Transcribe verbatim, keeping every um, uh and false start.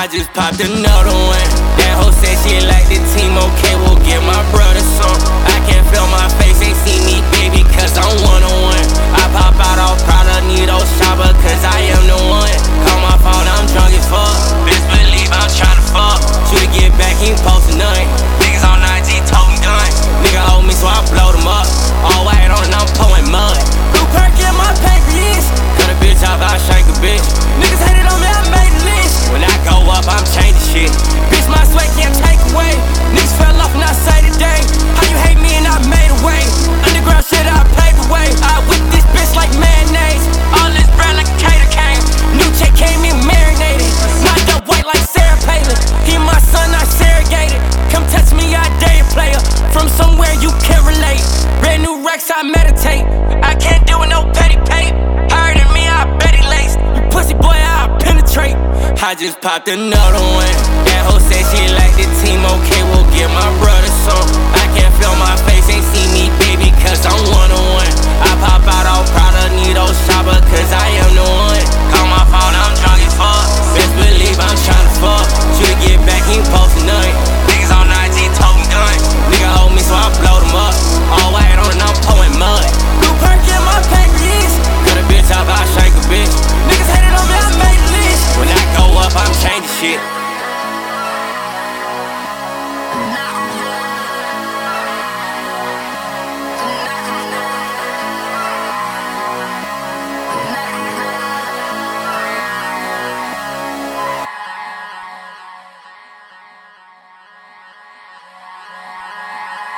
just popped another one. That hoe said she like the team, okay, we'll get my brother some. I can't feel my face, ain't see me, baby, cause I'm one-on-one. I pop out all proud of Nito Shopper, cause I am the one. Call my phone, I'm drunk as fuck. Best believe I'm tryna fuck. Should get back, he ain't posting nothing. Niggas on I G told me done. Nigga owe me, so I blowed him up. All white on and I'm pouring mud. Blue perk in my paper is. Cut a bitch off, I shank a bitch. Niggas hated on me, I made a list. When I go up, I'm changing shit. Bitch, my sweat can't take away. Niggas fell off and I say today. How you hate me and I made a way. Underground shit, I paved the way. I whip this bitch like mayonnaise. All this brown like a cater cane. New chick came in marinated. Knocked up white like Sarah Palin. He my son, I surrogated. Come touch me, I dare you, player. From somewhere you can't relate. Brand new Rex, I meditate. I can't do it, no petty pay. Higher than me, I bet he laced. You pussy boy, I penetrate. I just popped another one. That hoe said she like the team, okay, we'll get my brother some. I can't feel my face, ain't see me, baby, cause I'm one-on-one. I pop out all proud of Nito Shopper, cause I am the one.